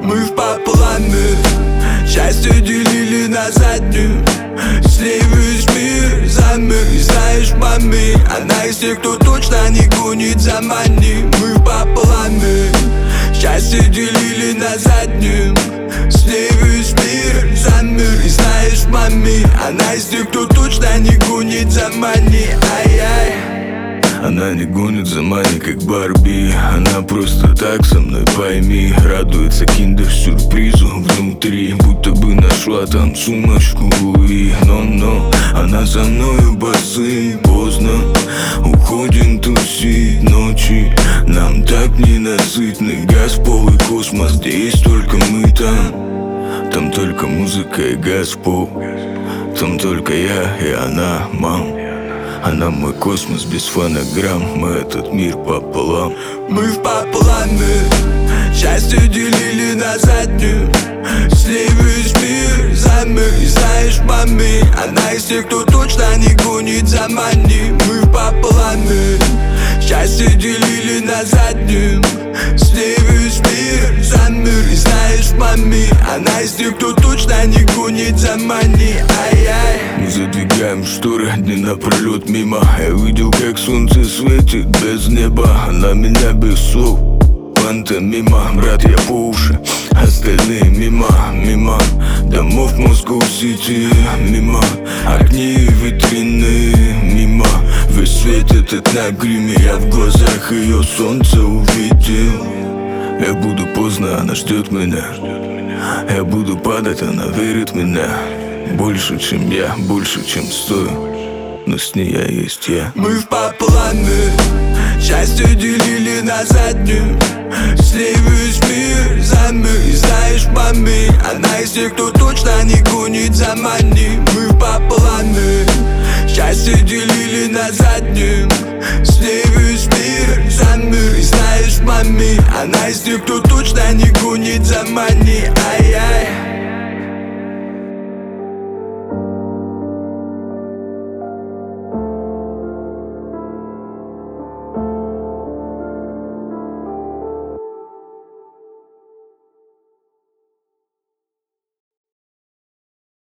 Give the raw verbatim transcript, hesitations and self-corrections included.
Мы в пополам, счастье делили на заднюю. С ней весь мир замер. И знаешь, маме, она из тех, кто точно не гонит за мани. Мы в пополам, счастье делили на заднюю. С ней весь мир замер. И знаешь, маме, она из тех, кто точно не гонит за мани. Ай-яй. Она не гонит за мани, как Барби. Она просто так со мной, пойми. Радуется киндер-сюрпризу внутри, будто бы нашла там сумочку Луи. Но-но, она со мною басы. Поздно уходим тусить ночи. Нам так ненасытный газ, пол и космос, где есть только мы там. Там только музыка и газ, пол. Там только я и она, мам. Она мой космос без фонограмм. Мы этот мир пополам. Мы в пополам, счастье делили на заднюю. С ней весь мир замер. И знаешь, маме, она из тех, кто точно не гонит за мани. Мы в пополам, счастье делили на заднюю. С ней весь мир замер. И знаешь, маме, она из тех, кто точно не гонит за мани. Ай-яй. Мы задвигаем шторы дни напролет мимо. Я видел, как солнце светит без неба. Она меня без слов. Пантомима, брат, я по уши. Остальные мимо, мимо домов Москва-Сити. Мимо огни и витрины. Мимо весь свет этот на гриме. Я в глазах ее солнце увидел. Я буду поздно, она ждет меня. Я буду падать, она верит в меня. Больше, чем я, больше, чем стою. Но с ней я есть я. Мы в пополам, счастье делили на заднюю. С ней весь мир замер. И знаешь, маме, она из тех, кто точно не гонит за мани. Мы в пополам, счастье делили на заднюю. С ней весь мир замер. И знаешь, маме, она из тех, кто точно не гонит за мани. Ай.